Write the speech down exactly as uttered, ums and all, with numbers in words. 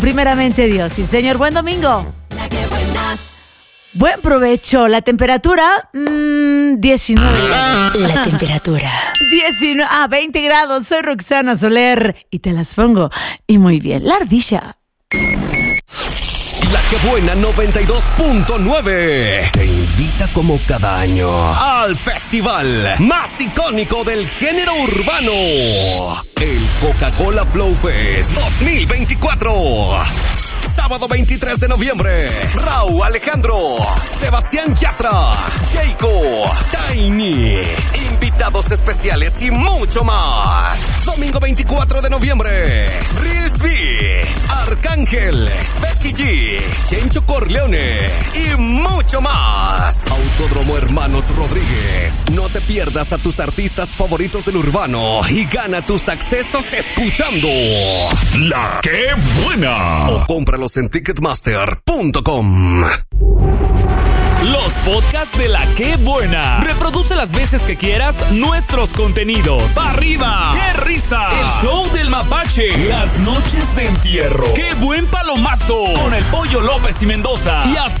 Primeramente Dios. Sí, señor. Buen domingo. La que buena. Buen provecho. La temperatura, mmm, diecinueve grados. La temperatura. diecinueve, ah, veinte grados. Soy Roxana Soler y te las pongo. Y muy bien. La ardilla. La que buena noventa y dos punto nueve te invita como cada año al festival más icónico del género urbano, el Coca-Cola Flow Fest dos mil veinticuatro. Sábado veintitrés de noviembre, Raúl Alejandro, Sebastián Yatra, Keiko, Tiny, invitados especiales y mucho más. Domingo veinticuatro de noviembre, Rizvi, Arcángel, Becky G, Chencho Corleone y mucho más. Autódromo Hermanos Rodríguez. No te pierdas a tus artistas favoritos del urbano y gana tus accesos escuchando La Que Buena. O cómpralos en ticketmaster punto com. Los podcasts de La Que Buena. Reproduce las veces que quieras nuestros contenidos. ¡Pa' arriba! ¡Qué risa! El show del mapache. Las noches de entierro. ¡Qué buen palomazo! Con el Pollo López y Mendoza. Y hasta